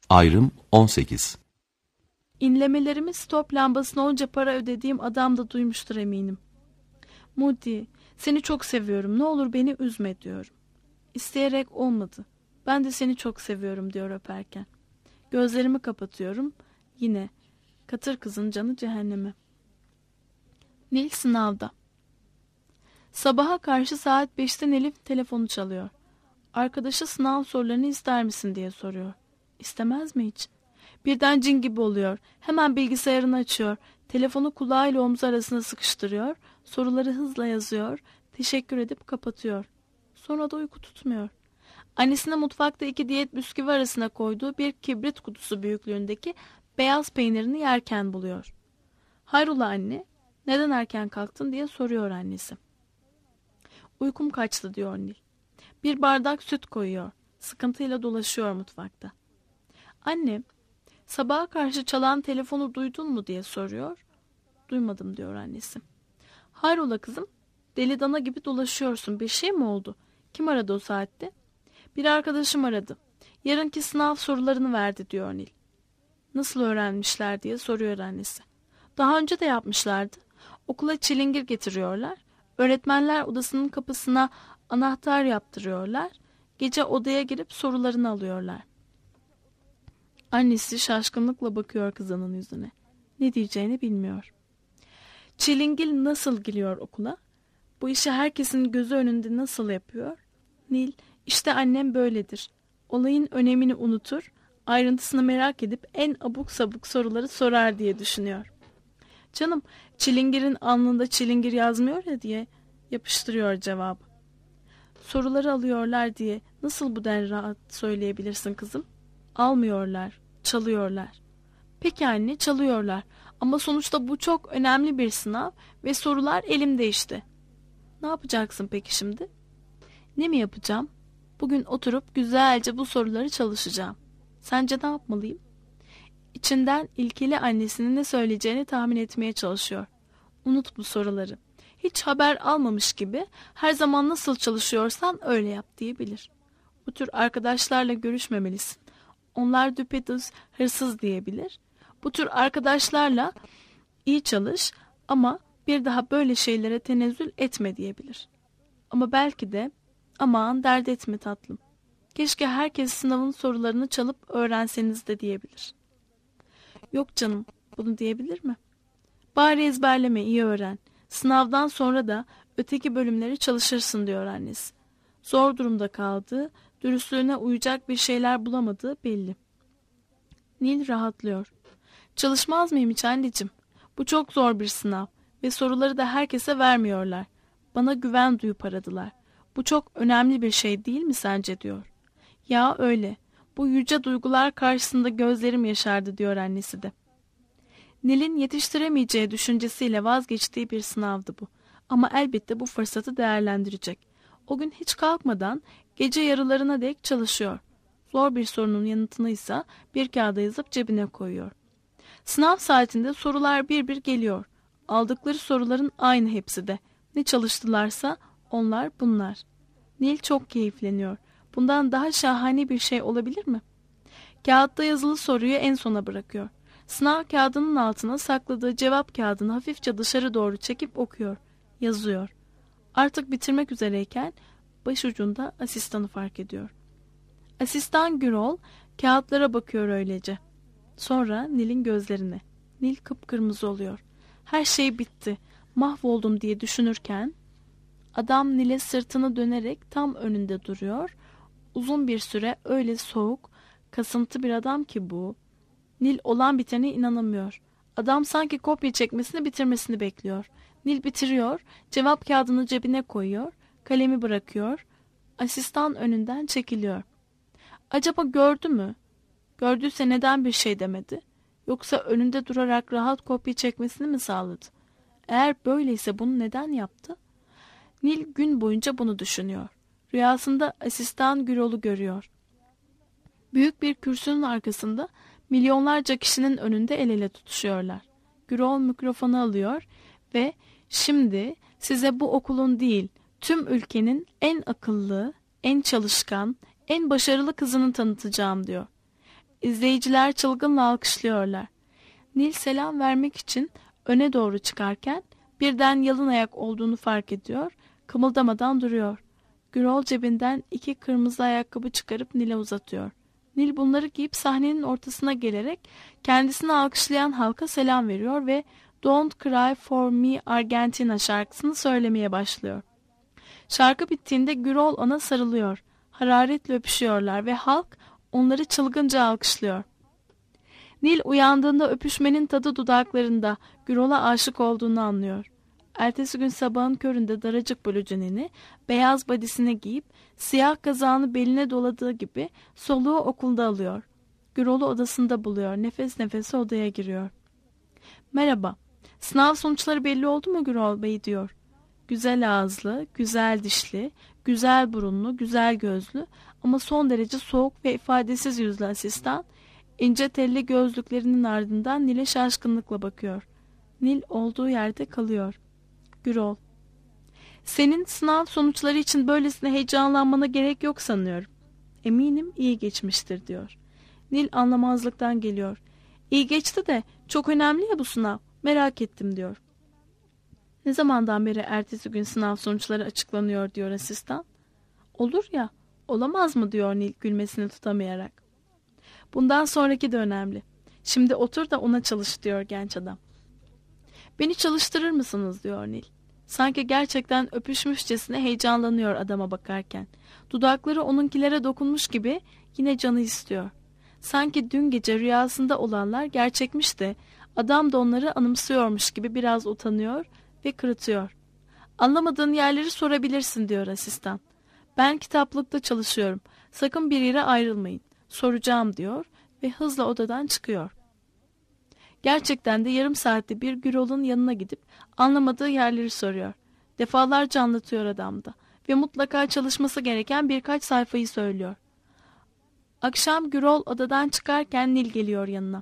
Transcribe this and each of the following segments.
Ayrım 18. İnlemelerimi stop lambasına onca para ödediğim adam da duymuştur eminim. Moody, seni çok seviyorum, ne olur beni üzme diyorum. İsteyerek olmadı. Ben de seni çok seviyorum diyor öperken. Gözlerimi kapatıyorum. Yine. Katır kızın canı cehenneme. Nil sınavda. Sabaha karşı saat 5'te Nil'in telefonu çalıyor. Arkadaşı sınav sorularını ister misin diye soruyor. İstemez mi hiç? Birden cin gibi oluyor. Hemen bilgisayarını açıyor. Telefonu kulağıyla omzu arasına sıkıştırıyor. Soruları hızla yazıyor. Teşekkür edip kapatıyor. Sonra da uyku tutmuyor. Annesine mutfakta 2 diyet bisküvi arasına koyduğu bir kibrit kutusu büyüklüğündeki beyaz peynirini yerken buluyor. Hayrola anne, neden erken kalktın diye soruyor annesi. Uykum kaçtı diyor Nil. Bir bardak süt koyuyor. Sıkıntıyla dolaşıyor mutfakta. Anne, sabaha karşı çalan telefonu duydun mu diye soruyor. Duymadım diyor annesi. Hayrola kızım, deli dana gibi dolaşıyorsun. Bir şey mi oldu? Kim aradı o saatte? Bir arkadaşım aradı. Yarınki sınav sorularını verdi diyor Nil. Nasıl öğrenmişler diye soruyor annesi. Daha önce de yapmışlardı. Okula çilingir getiriyorlar. Öğretmenler odasının kapısına anahtar yaptırıyorlar. Gece odaya girip sorularını alıyorlar. Annesi şaşkınlıkla bakıyor kızının yüzüne. Ne diyeceğini bilmiyor. Çilingir nasıl giriyor okula? Bu işi herkesin gözü önünde nasıl yapıyor? Nil, işte annem böyledir. Olayın önemini unutur, ayrıntısını merak edip en abuk sabuk soruları sorar diye düşünüyor. Canım, çilingirin alnında çilingir yazmıyor ya diye yapıştırıyor cevabı. Soruları alıyorlar diye nasıl bu denli rahat söyleyebilirsin kızım? Almıyorlar, çalıyorlar. Peki anne, çalıyorlar ama sonuçta bu çok önemli bir sınav ve sorular elimde işte. Ne yapacaksın peki şimdi? Ne mi yapacağım? Bugün oturup güzelce bu soruları çalışacağım. Sence ne yapmalıyım? İçinden ilkeli annesinin ne söyleyeceğini tahmin etmeye çalışıyor. Unut bu soruları. Hiç haber almamış gibi her zaman nasıl çalışıyorsan öyle yap diyebilir. Bu tür arkadaşlarla görüşmemelisin. Onlar düpedüz hırsız diyebilir. Bu tür arkadaşlarla iyi çalış ama bir daha böyle şeylere tenezzül etme diyebilir. Ama belki de aman dert etme tatlım. Keşke herkes sınavın sorularını çalıp öğrenseniz de diyebilir. Yok canım, bunu diyebilir mi? Bari ezberleme, iyi öğren. Sınavdan sonra da öteki bölümleri çalışırsın diyor annesi. Zor durumda kaldığı, dürüstlüğüne uyacak bir şeyler bulamadığı belli. Nil rahatlıyor. Çalışmaz mıyım hiç anneciğim? Bu çok zor bir sınav ve soruları da herkese vermiyorlar. Bana güven duyup aradılar. Bu çok önemli bir şey değil mi sence diyor. Ya öyle. Bu yüce duygular karşısında gözlerim yaşardı diyor annesi de. Nil'in yetiştiremeyeceği düşüncesiyle vazgeçtiği bir sınavdı bu. Ama elbette bu fırsatı değerlendirecek. O gün hiç kalkmadan gece yarılarına dek çalışıyor. Zor bir sorunun yanıtını ise bir kağıda yazıp cebine koyuyor. Sınav saatinde sorular bir bir geliyor. Aldıkları soruların aynı hepsi de. Ne çalıştılarsa onlar bunlar. Nil çok keyifleniyor. Bundan daha şahane bir şey olabilir mi? Kağıtta yazılı soruyu en sona bırakıyor. Sınav kağıdının altına sakladığı cevap kağıdını hafifçe dışarı doğru çekip okuyor. Yazıyor. Artık bitirmek üzereyken başucunda asistanı fark ediyor. Asistan Gürol kağıtlara bakıyor öylece. Sonra Nil'in gözlerine. Nil kıpkırmızı oluyor. Her şey bitti. Mahvoldum diye düşünürken adam Nil'e sırtını dönerek tam önünde duruyor. Uzun bir süre öyle soğuk, kasıntı bir adam ki bu. Nil olan bitene inanamıyor. Adam sanki kopya çekmesini bitirmesini bekliyor. Nil bitiriyor, cevap kağıdını cebine koyuyor, kalemi bırakıyor. Asistan önünden çekiliyor. Acaba gördü mü? Gördüyse neden bir şey demedi? Yoksa önünde durarak rahat kopya çekmesini mi sağladı? Eğer böyleyse bunu neden yaptı? Nil gün boyunca bunu düşünüyor. Rüyasında asistan Gürol'u görüyor. Büyük bir kürsünün arkasında milyonlarca kişinin önünde el ele tutuşuyorlar. Gürol mikrofonu alıyor ve şimdi size bu okulun değil, tüm ülkenin en akıllı, en çalışkan, en başarılı kızını tanıtacağım diyor. İzleyiciler çılgınla alkışlıyorlar. Nil selam vermek için öne doğru çıkarken birden yalın ayak olduğunu fark ediyor, kımıldamadan duruyor. Gürol cebinden 2 kırmızı ayakkabı çıkarıp Nil'e uzatıyor. Nil bunları giyip sahnenin ortasına gelerek kendisini alkışlayan halka selam veriyor ve Don't Cry For Me Argentina şarkısını söylemeye başlıyor. Şarkı bittiğinde Gürol ona sarılıyor. Hararetle öpüşüyorlar ve halk onları çılgınca alkışlıyor. Nil uyandığında öpüşmenin tadı dudaklarında, Gürol'a aşık olduğunu anlıyor. Ertesi gün sabahın köründe daracık bluzini, beyaz badisini giyip siyah kazağını beline doladığı gibi soluğu okulda alıyor. Gürol'u odasında buluyor, nefes nefese odaya giriyor. Merhaba, sınav sonuçları belli oldu mu Gürol Bey diyor. Güzel ağızlı, güzel dişli, güzel burunlu, güzel gözlü ama son derece soğuk ve ifadesiz yüzlü asistan, ince telli gözlüklerinin ardından Nil'e şaşkınlıkla bakıyor. Nil olduğu yerde kalıyor. Gürol, senin sınav sonuçları için böylesine heyecanlanmana gerek yok sanıyorum. Eminim iyi geçmiştir diyor. Nil anlamazlıktan geliyor. İyi geçti de çok önemli ya bu sınav. Merak ettim diyor. Ne zamandan beri ertesi gün sınav sonuçları açıklanıyor diyor asistan. Olur ya, olamaz mı diyor Nil gülmesini tutamayarak. Bundan sonraki de önemli. Şimdi otur da ona çalış diyor genç adam. Beni çalıştırır mısınız diyor Nil. Sanki gerçekten öpüşmüşçesine heyecanlanıyor adama bakarken. Dudakları onunkilere dokunmuş gibi yine canı istiyor. Sanki dün gece rüyasında olanlar gerçekmiş de adam da onları anımsıyormuş gibi biraz utanıyor ve kırıtıyor. Anlamadığın yerleri sorabilirsin diyor asistan. Ben kitaplıkta çalışıyorum. Sakın bir yere ayrılmayın. Soracağım diyor ve hızla odadan çıkıyor. Gerçekten de yarım saatte bir Gürol'un yanına gidip anlamadığı yerleri soruyor. Defalarca anlatıyor adam da ve mutlaka çalışması gereken birkaç sayfayı söylüyor. Akşam Gürol odadan çıkarken Nil geliyor yanına.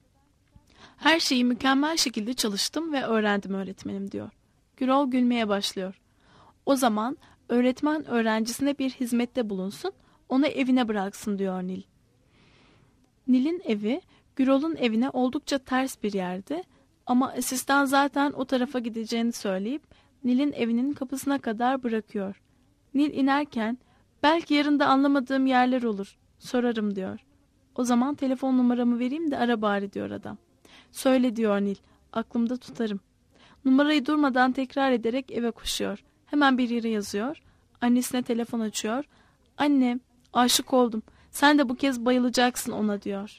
Her şeyi mükemmel şekilde çalıştım ve öğrendim öğretmenim diyor. Gürol gülmeye başlıyor. O zaman öğretmen öğrencisine bir hizmette bulunsun, onu evine bıraksın diyor Nil. Nil'in evi Gürol'un evine oldukça ters bir yerde ama asistan zaten o tarafa gideceğini söyleyip Nil'in evinin kapısına kadar bırakıyor. Nil inerken belki yarın da anlamadığım yerler olur, sorarım diyor. O zaman telefon numaramı vereyim de ara bari diyor adam. Söyle diyor Nil, aklımda tutarım. Numarayı durmadan tekrar ederek eve koşuyor. Hemen bir yere yazıyor. Annesine telefon açıyor. Anne, aşık oldum. Sen de bu kez bayılacaksın ona diyor.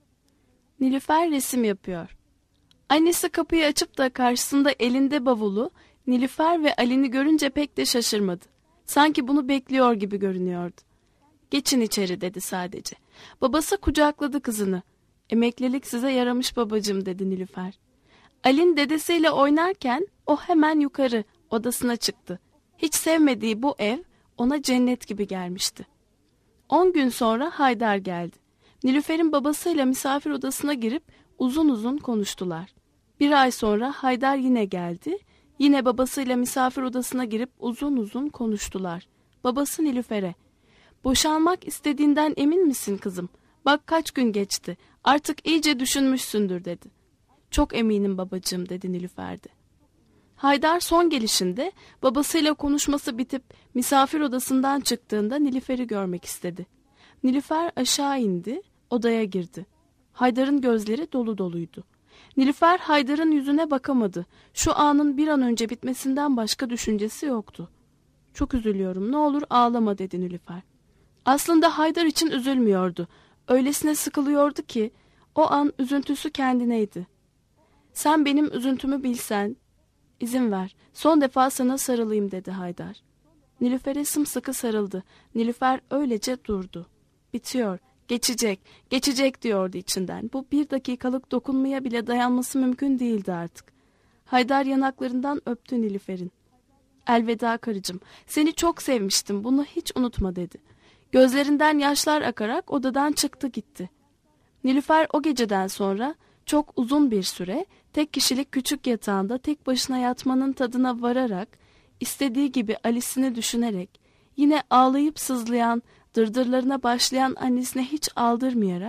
Nilüfer resim yapıyor. Annesi kapıyı açıp da karşısında elinde bavulu Nilüfer ve Ali'ni görünce pek de şaşırmadı. Sanki bunu bekliyor gibi görünüyordu. Geçin içeri dedi sadece. Babası kucakladı kızını. Emeklilik size yaramış babacığım dedi Nilüfer. Ali'nin dedesiyle oynarken o hemen yukarı odasına çıktı. Hiç sevmediği bu ev ona cennet gibi gelmişti. 10 gün sonra Haydar geldi. Nilüfer'in babasıyla misafir odasına girip uzun uzun konuştular. Bir ay sonra Haydar yine geldi. Yine babasıyla misafir odasına girip uzun uzun konuştular. Babası Nilüfer'e, boşanmak istediğinden emin misin kızım? Bak kaç gün geçti. Artık iyice düşünmüşsündür dedi. Çok eminim babacığım dedi Nilüfer de. Haydar son gelişinde babasıyla konuşması bitip misafir odasından çıktığında Nilüfer'i görmek istedi. Nilüfer aşağı indi, odaya girdi. Haydar'ın gözleri dolu doluydu. Nilüfer Haydar'ın yüzüne bakamadı. Şu anın bir an önce bitmesinden başka düşüncesi yoktu. Çok üzülüyorum, ne olur ağlama dedi Nilüfer. Aslında Haydar için üzülmüyordu. Öylesine sıkılıyordu ki o an üzüntüsü kendineydi. Sen benim üzüntümü bilsen, izin ver, son defa sana sarılayım dedi Haydar. Nilüfer'e sımsıkı sarıldı. Nilüfer öylece durdu. Bitiyor, geçecek, geçecek diyordu içinden. Bu 1 dakikalık dokunmaya bile dayanması mümkün değildi artık. Haydar yanaklarından öptü Nilüfer'in. Elveda karıcığım, seni çok sevmiştim, bunu hiç unutma dedi. Gözlerinden yaşlar akarak odadan çıktı gitti. Nilüfer o geceden sonra çok uzun bir süre tek kişilik küçük yatağında tek başına yatmanın tadına vararak, istediği gibi Alice'ini düşünerek, yine ağlayıp sızlayan, dırdırlarına başlayan annesine hiç aldırmayarak,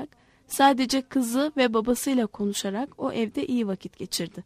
Sadece kızı ve babasıyla konuşarak o evde iyi vakit geçirdi.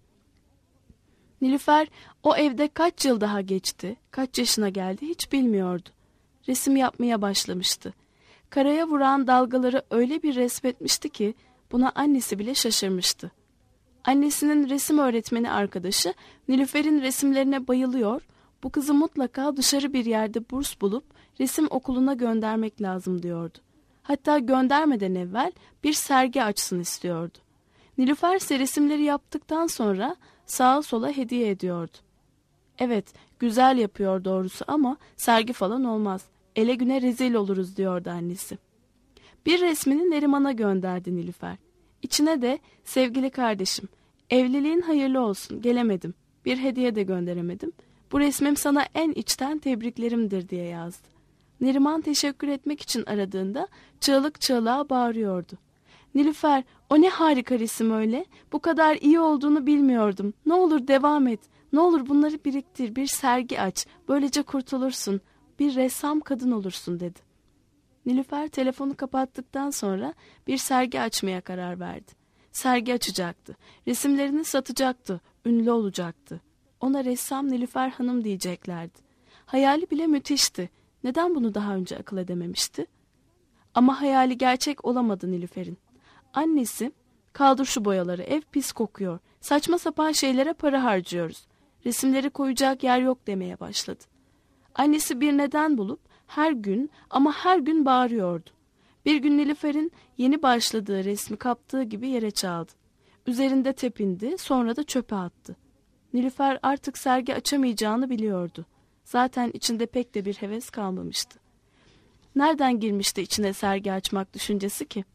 Nilüfer o evde kaç yıl daha geçti, kaç yaşına geldi hiç bilmiyordu. Resim yapmaya başlamıştı. Karaya vuran dalgaları öyle bir resmetmişti ki buna annesi bile şaşırmıştı. Annesinin resim öğretmeni arkadaşı Nilüfer'in resimlerine bayılıyor, bu kızı mutlaka dışarı bir yerde burs bulup resim okuluna göndermek lazım diyordu. Hatta göndermeden evvel bir sergi açsın istiyordu. Nilüfer ise resimleri yaptıktan sonra sağa sola hediye ediyordu. Evet, güzel yapıyor doğrusu ama sergi falan olmaz. Ele güne rezil oluruz diyordu annesi. Bir resmini Neriman'a gönderdi Nilüfer. İçine de sevgili kardeşim, evliliğin hayırlı olsun, gelemedim. Bir hediye de gönderemedim. Bu resmim sana en içten tebriklerimdir diye yazdı. Neriman teşekkür etmek için aradığında çığlık çığlığa bağırıyordu. Nilüfer, o ne harika resim öyle. Bu kadar iyi olduğunu bilmiyordum. Ne olur devam et. Ne olur bunları biriktir, bir sergi aç. Böylece kurtulursun. Bir ressam kadın olursun dedi. Nilüfer telefonu kapattıktan sonra bir sergi açmaya karar verdi. Sergi açacaktı. Resimlerini satacaktı. Ünlü olacaktı. Ona ressam Nilüfer Hanım diyeceklerdi. Hayali bile müthişti. Neden bunu daha önce akıl edememişti? Ama hayali gerçek olamadı Nilüfer'in. Annesi, kaldır şu boyaları, ev pis kokuyor. Saçma sapan şeylere para harcıyoruz. Resimleri koyacak yer yok demeye başladı. Annesi bir neden bulup her gün ama her gün bağırıyordu. Bir gün Nilüfer'in yeni başladığı resmi kaptığı gibi yere çaldı. Üzerinde tepindi, sonra da çöpe attı. Nilüfer artık sergi açamayacağını biliyordu. Zaten içinde pek de bir heves kalmamıştı. Nereden girmişti içine sergi açmak düşüncesi ki?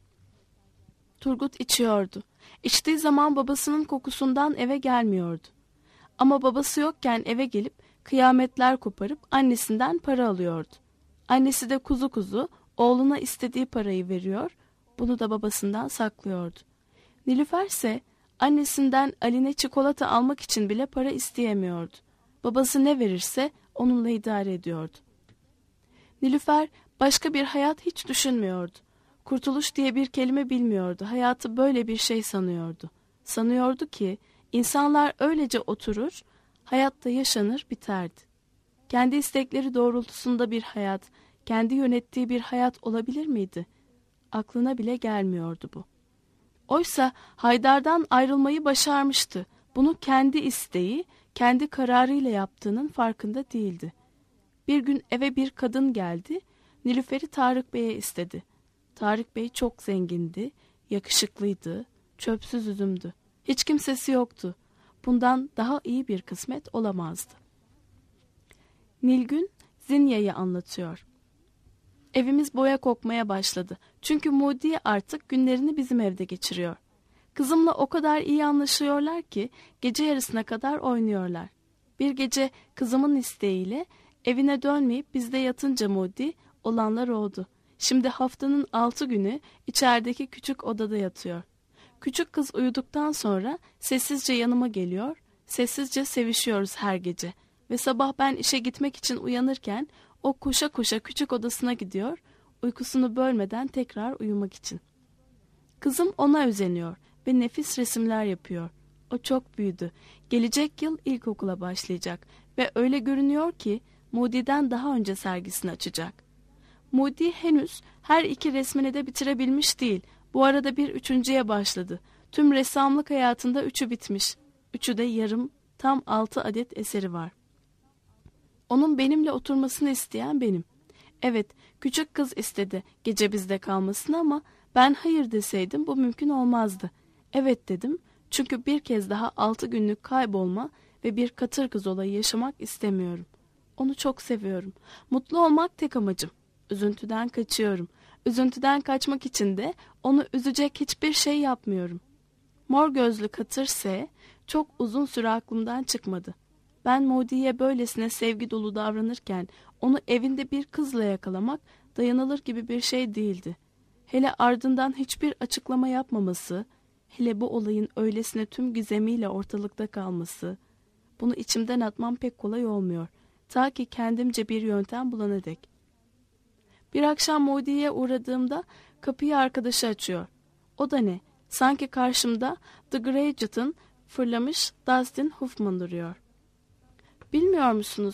Turgut içiyordu. İçtiği zaman babasının kokusundan eve gelmiyordu. Ama babası yokken eve gelip kıyametler koparıp annesinden para alıyordu. Annesi de kuzu kuzu oğluna istediği parayı veriyor, bunu da babasından saklıyordu. Nilüfer ise annesinden Aline çikolata almak için bile para isteyemiyordu. Babası ne verirse onunla idare ediyordu. Nilüfer başka bir hayat hiç düşünmüyordu. Kurtuluş diye bir kelime bilmiyordu. Hayatı böyle bir şey sanıyordu. Sanıyordu ki insanlar öylece oturur, hayatta yaşanır biterdi. Kendi istekleri doğrultusunda bir hayat, kendi yönettiği bir hayat olabilir miydi? Aklına bile gelmiyordu bu. Oysa Haydar'dan ayrılmayı başarmıştı. Bunu kendi isteği, kendi kararıyla yaptığının farkında değildi. Bir gün eve bir kadın geldi, Nilüfer'i Tarık Bey'e istedi. Tarık Bey çok zengindi, yakışıklıydı, çöpsüz üzümdü. Hiç kimsesi yoktu. Bundan daha iyi bir kısmet olamazdı. Nilgün Zinya'yı anlatıyor. Evimiz boya kokmaya başladı. Çünkü Mudiye artık günlerini bizim evde geçiriyor. Kızımla o kadar iyi anlaşıyorlar ki gece yarısına kadar oynuyorlar. Bir gece kızımın isteğiyle evine dönmeyip bizde yatınca Mudi olanlar oldu. Şimdi haftanın 6 günü içerideki küçük odada yatıyor. Küçük kız uyuduktan sonra sessizce yanıma geliyor, sessizce sevişiyoruz her gece. Ve sabah ben işe gitmek için uyanırken o koşa koşa küçük odasına gidiyor, uykusunu bölmeden tekrar uyumak için. Kızım ona özeniyor ve nefis resimler yapıyor. O çok büyüdü. Gelecek yıl ilkokula başlayacak ve öyle görünüyor ki Moody'den daha önce sergisini açacak. Moody henüz her iki resmini de bitirebilmiş değil. Bu arada bir üçüncüye başladı. Tüm ressamlık hayatında 3'ü bitmiş. 3'ü de yarım, tam 6 adet eseri var. Onun benimle oturmasını isteyen benim. Evet, küçük kız istedi gece bizde kalmasını ama ben hayır deseydim bu mümkün olmazdı. Evet dedim çünkü bir kez daha 6 günlük kaybolma ve bir katır kız olayı yaşamak istemiyorum. Onu çok seviyorum. Mutlu olmak tek amacım. Üzüntüden kaçıyorum. Üzüntüden kaçmak için de onu üzecek hiçbir şey yapmıyorum. Mor gözlü katır S çok uzun süre aklımdan çıkmadı. Ben Moody'ye böylesine sevgi dolu davranırken onu evinde bir kızla yakalamak dayanılır gibi bir şey değildi. Hele ardından hiçbir açıklama yapmaması, hele bu olayın öylesine tüm gizemiyle ortalıkta kalması, bunu içimden atmam pek kolay olmuyor. Ta ki kendimce bir yöntem bulana dek. Bir akşam Moody'ye uğradığımda kapıyı arkadaşı açıyor. O da ne? Sanki karşımda The Graduate'ın fırlamış Dustin Hoffman duruyor. Bilmiyor musunuz?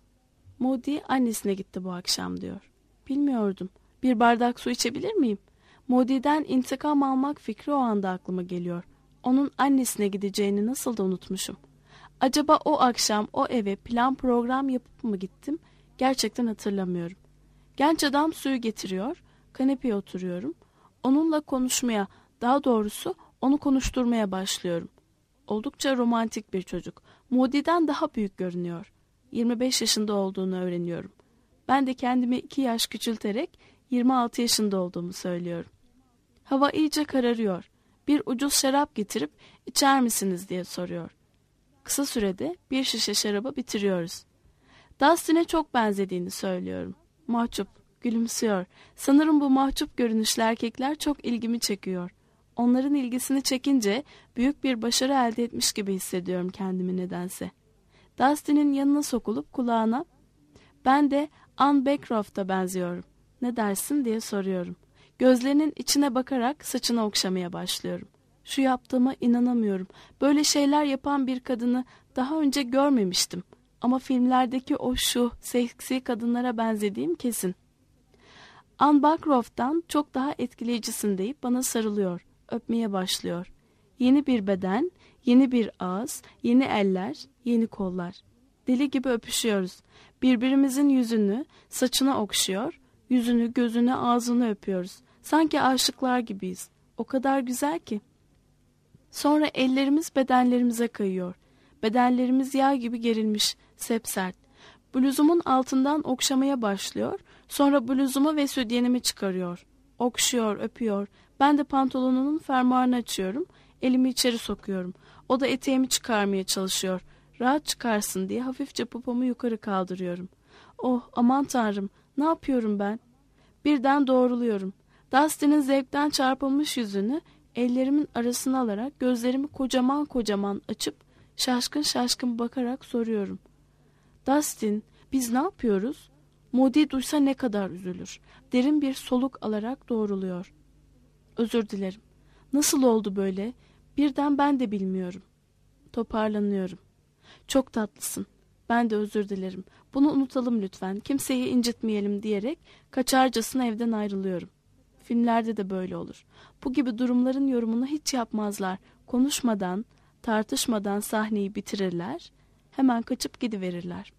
Moody annesine gitti bu akşam diyor. Bilmiyordum. Bir bardak su içebilir miyim? Moody'den intikam almak fikri o anda aklıma geliyor. Onun annesine gideceğini nasıl da unutmuşum. Acaba o akşam o eve plan program yapıp mı gittim? Gerçekten hatırlamıyorum. Genç adam suyu getiriyor, kanepeye oturuyorum. Onunla konuşmaya, daha doğrusu onu konuşturmaya başlıyorum. Oldukça romantik bir çocuk. Moody'den daha büyük görünüyor. 25 yaşında olduğunu öğreniyorum. Ben de kendimi 2 yaş küçülterek 26 yaşında olduğumu söylüyorum. Hava iyice kararıyor. Bir ucuz şarap getirip içer misiniz diye soruyor. Kısa sürede bir şişe şarabı bitiriyoruz. Dustin'e çok benzediğini söylüyorum. Mahcup, gülümsüyor. Sanırım bu mahcup görünüşlü erkekler çok ilgimi çekiyor. Onların ilgisini çekince büyük bir başarı elde etmiş gibi hissediyorum kendimi nedense. Dustin'in yanına sokulup kulağına "Ben de Anne Bancroft'a benziyorum. Ne dersin?" diye soruyorum. Gözlerinin içine bakarak saçını okşamaya başlıyorum. Şu yaptığıma inanamıyorum. Böyle şeyler yapan bir kadını daha önce görmemiştim. Ama filmlerdeki o şu seksi kadınlara benzediğim kesin. Anne Bancroft'tan çok daha etkileyicisin deyip bana sarılıyor. Öpmeye başlıyor. Yeni bir beden, yeni bir ağız, yeni eller, yeni kollar. Deli gibi öpüşüyoruz. Birbirimizin yüzünü, saçını okşuyor, yüzünü, gözünü, ağzını öpüyoruz. Sanki aşıklar gibiyiz. O kadar güzel ki. Sonra ellerimiz bedenlerimize kayıyor. Bedenlerimiz yağ gibi gerilmiş, sepsert. Bluzumun altından okşamaya başlıyor. Sonra bluzumu ve sütyenimi çıkarıyor. Okşuyor, öpüyor. Ben de pantolonunun fermuarını açıyorum. Elimi içeri sokuyorum. O da eteğimi çıkarmaya çalışıyor. Rahat çıkarsın diye hafifçe popomu yukarı kaldırıyorum. Oh, aman tanrım, ne yapıyorum ben? Birden doğruluyorum. Dustin'in zevkten çarpılmış yüzünü ellerimin arasına alarak gözlerimi kocaman kocaman açıp şaşkın şaşkın bakarak soruyorum. Dustin, biz ne yapıyoruz? Moody duysa ne kadar üzülür. Derin bir soluk alarak doğruluyor. Özür dilerim. Nasıl oldu böyle? Birden ben de bilmiyorum. Toparlanıyorum. Çok tatlısın. Ben de özür dilerim. Bunu unutalım lütfen. Kimseyi incitmeyelim diyerek kaçarcasına evden ayrılıyorum. Filmlerde de böyle olur. Bu gibi durumların yorumunu hiç yapmazlar. Konuşmadan, tartışmadan sahneyi bitirirler. Hemen kaçıp gidiverirler.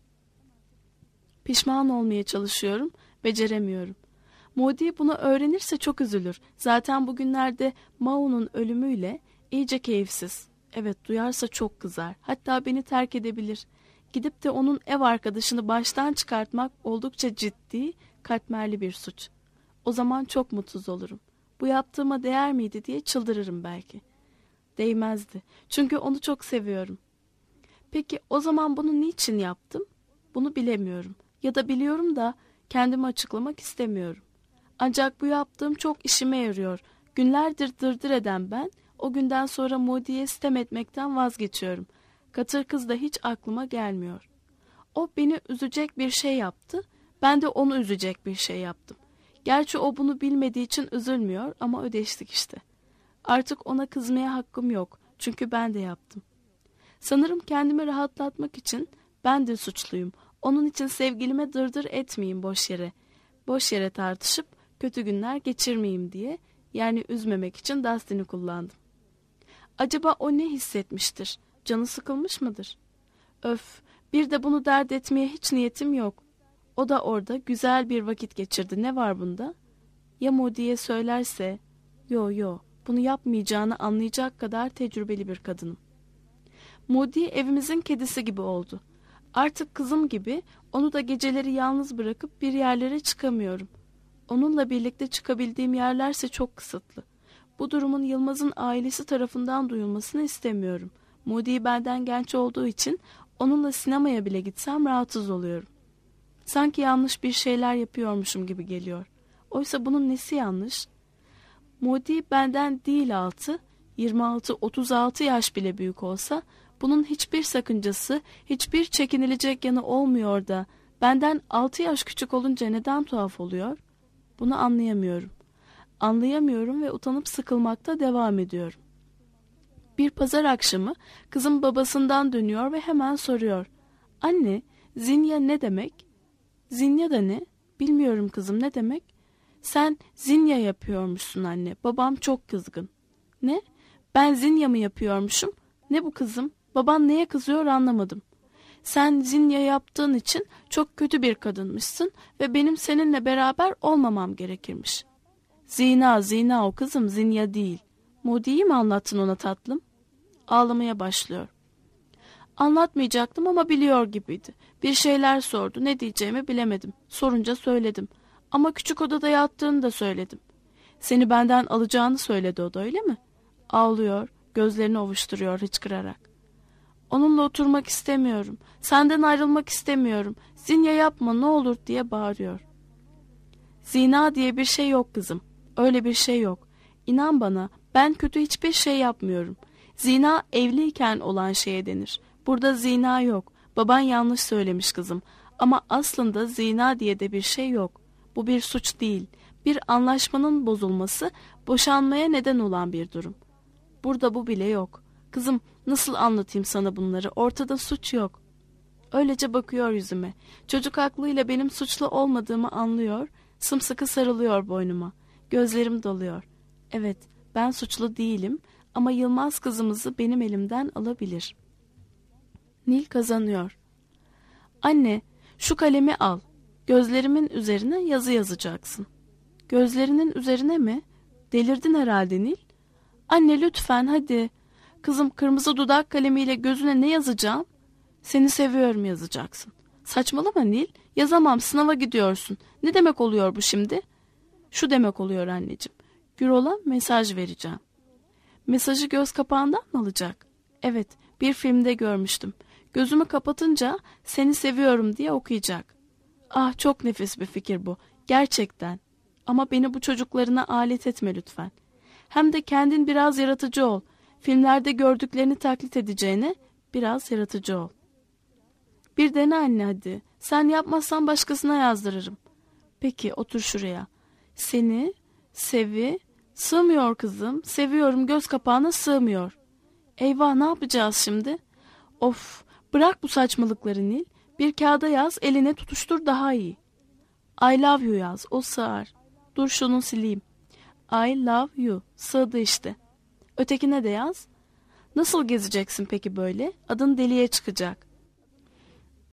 Pişman olmaya çalışıyorum. Beceremiyorum. Moody bunu öğrenirse çok üzülür. Zaten bugünlerde Mao'nun ölümüyle iyice keyifsiz. Evet, duyarsa çok kızar. Hatta beni terk edebilir. Gidip de onun ev arkadaşını baştan çıkartmak oldukça ciddi, katmerli bir suç. O zaman çok mutsuz olurum. Bu yaptığıma değer miydi diye çıldırırım belki. Değmezdi. Çünkü onu çok seviyorum. Peki o zaman bunu niçin yaptım? Bunu bilemiyorum. Ya da biliyorum da kendimi açıklamak istemiyorum. Ancak bu yaptığım çok işime yarıyor. Günlerdir dırdır eden ben, o günden sonra Moody'ye sitem etmekten vazgeçiyorum. Katır kız da hiç aklıma gelmiyor. O beni üzecek bir şey yaptı, ben de onu üzecek bir şey yaptım. Gerçi o bunu bilmediği için üzülmüyor ama ödeştik işte. Artık ona kızmaya hakkım yok, çünkü ben de yaptım. Sanırım kendimi rahatlatmak için ben de suçluyum. Onun için sevgilime dırdır etmeyeyim boş yere. Boş yere tartışıp kötü günler geçirmeyeyim diye, yani üzmemek için Dustin'i kullandım. Acaba o ne hissetmiştir? Canı sıkılmış mıdır? Öf, bir de bunu dert etmeye hiç niyetim yok. O da orada güzel bir vakit geçirdi. Ne var bunda? Ya Moody'ye söylerse? Yo, bunu yapmayacağını anlayacak kadar tecrübeli bir kadınım. Moody evimizin kedisi gibi oldu. Artık kızım gibi onu da geceleri yalnız bırakıp bir yerlere çıkamıyorum. Onunla birlikte çıkabildiğim yerlerse çok kısıtlı. Bu durumun Yılmaz'ın ailesi tarafından duyulmasını istemiyorum. Moody benden genç olduğu için onunla sinemaya bile gitsem rahatsız oluyorum. Sanki yanlış bir şeyler yapıyormuşum gibi geliyor. Oysa bunun nesi yanlış? Moody benden değil 26-36 yaş bile büyük olsa bunun hiçbir sakıncası, hiçbir çekinilecek yanı olmuyor da benden 6 yaş küçük olunca neden tuhaf oluyor? Bunu anlayamıyorum. Anlayamıyorum ve utanıp sıkılmakta devam ediyorum. Bir pazar akşamı kızım babasından dönüyor ve hemen soruyor. Anne, zinya ne demek? Zinya da ne? Bilmiyorum kızım, ne demek? Sen zinya yapıyormuşsun anne. Babam çok kızgın. Ne? Ben zinya mı yapıyormuşum? Ne bu kızım? Baban neye kızıyor anlamadım. Sen zinya yaptığın için çok kötü bir kadınmışsın ve benim seninle beraber olmamam gerekirmiş. Zina, zina o kızım, zinya değil. Modi'yi mi anlattın ona tatlım? Ağlamaya başlıyor. Anlatmayacaktım ama biliyor gibiydi. Bir şeyler sordu, ne diyeceğimi bilemedim. Sorunca söyledim. Ama küçük odada yattığını da söyledim. Seni benden alacağını söyledi o da, öyle mi? Ağlıyor, gözlerini ovuşturuyor hıçkırarak. Onunla oturmak istemiyorum. Senden ayrılmak istemiyorum. Zinya yapma ne olur diye bağırıyor. Zina diye bir şey yok kızım. Öyle bir şey yok. İnan bana, ben kötü hiçbir şey yapmıyorum. Zina evliyken olan şeye denir. Burada zina yok. Baban yanlış söylemiş kızım. Ama aslında zina diye de bir şey yok. Bu bir suç değil. Bir anlaşmanın bozulması, boşanmaya neden olan bir durum. Burada bu bile yok. Kızım, nasıl anlatayım sana bunları? Ortada suç yok. Öylece bakıyor yüzüme. Çocuk aklıyla benim suçlu olmadığımı anlıyor. Sımsıkı sarılıyor boynuma. Gözlerim doluyor. Evet, ben suçlu değilim ama Yılmaz kızımızı benim elimden alabilir. Nil kazanıyor. Anne, şu kalemi al. Gözlerimin üzerine yazı yazacaksın. Gözlerinin üzerine mi? Delirdin herhalde Nil. Anne lütfen hadi. Kızım, kırmızı dudak kalemiyle gözüne ne yazacağım? Seni seviyorum yazacaksın. Saçmalama Nil. Yazamam, sınava gidiyorsun. Ne demek oluyor bu şimdi? Şu demek oluyor anneciğim. Gürol'a mesaj vereceğim. Mesajı göz kapağından mı alacak? Evet, bir filmde görmüştüm. Gözümü kapatınca seni seviyorum diye okuyacak. Ah, çok nefis bir fikir bu. Gerçekten. Ama beni bu çocuklarına alet etme lütfen. Hem de kendin biraz yaratıcı ol. Filmlerde gördüklerini taklit edeceğine biraz yaratıcı ol. Bir dene anne hadi. Sen yapmazsan başkasına yazdırırım. Peki, otur şuraya. Seni, sığmıyor kızım. Seviyorum göz kapağına sığmıyor. Eyvah, ne yapacağız şimdi? Of, bırak bu saçmalıkları Nil. Bir kağıda yaz, eline tutuştur daha iyi. I love you yaz, o sığar. Dur şunu sileyim. I love you, sığdı işte. Ötekine de yaz. Nasıl gezeceksin peki böyle? Adın deliye çıkacak.